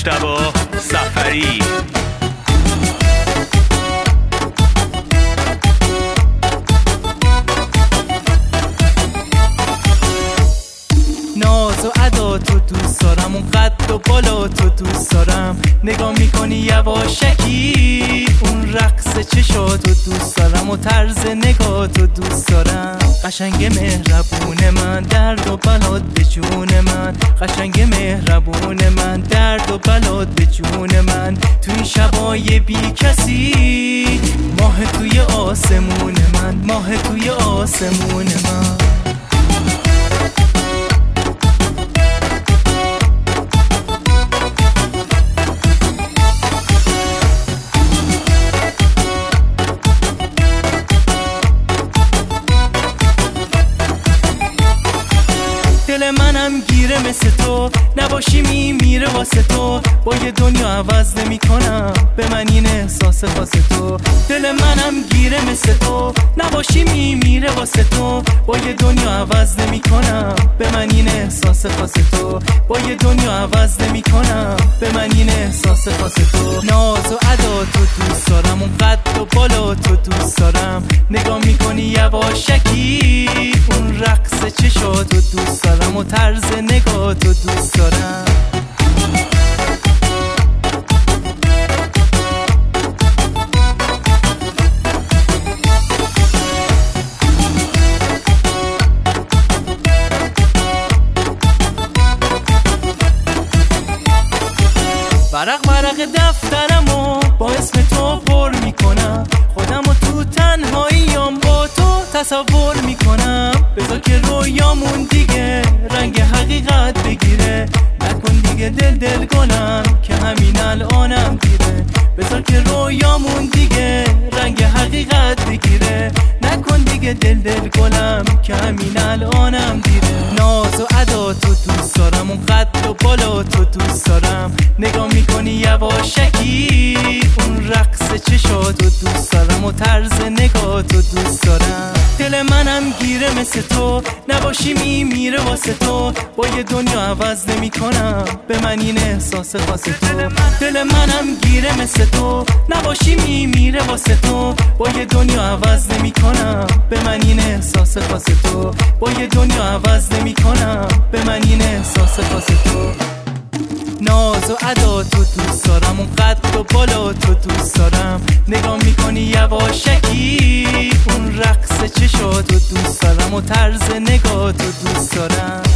مجتبی سفری. ناز و ادا تو دوست دارم، اون قد و بالا تو دوست دارم، نگاه میکنی یواشکی، اون رقص چشاتو دوست دارم و طرز نگاه تو دوست دارم. قشنگ مهربون من، درد و بلات به جون من، قشنگ مهربون من، درد و بلات به جون من. تو این شبای بی کسی، ماه توی آسمون من، ماه توی آسمون من. دل منم گیره مثل تو، نباشی میمیره واسه تو، با یه دنیا عوض نمی کنم، به من این احساس خاص تو. دل منم گیره مثل تو، نباشی میمیره واسه تو، با یه دنیا عوض نمی کنم، به من این احساس خاص تو، با یه دنیا عوض نمی کنم، به من این احساس خاص تو. ناز و ادا تو دوست دارم، اون قد و بالا تو دوست دارم، نگاه میکنی یواشکی، اون رقص چشاتو دوست دارم و طرز نگاه تو دوست دارم. ورق دفترمو با اسم تو پر میکنم، خودمو تو تنهاییام با تو تصور میکنم. بذار که رویامون دیگه رنگ حقیقت بگیره، نکن دیگه دل گلم که همین الانم دیره. بذار که رویامون دیگه رنگ حقیقت بگیره، نکن دیگه دل گلم که همین الانم دیره. ناز و ادا تو دوست دارم، اون قد و بالا تو دوست دارم، نگاه میکنی یواشکی، اون رقص چشاتو دوست دارم و طرز نگاه تو دوست دارم. دل منم گیره مثل تو، نباشی میمیره واسه تو، با یه دنیا عوض نمی کنم، به من این احساس خاص تو. دل منم گیره مثل تو، نباشی میمیره واسه تو، با یه دنیا عوض نمی کنم، به من این احساس خاص تو، با یه دنیا عوض نمی کنم، به من این احساس خاص تو. ناز و ادا تو دوست دارم، اون قد و بالا تو دوست دارم، نگاه میکنی یواشکی، اون رقص چشاتو دوست دارم و طرز نگاه تو دوست دارم.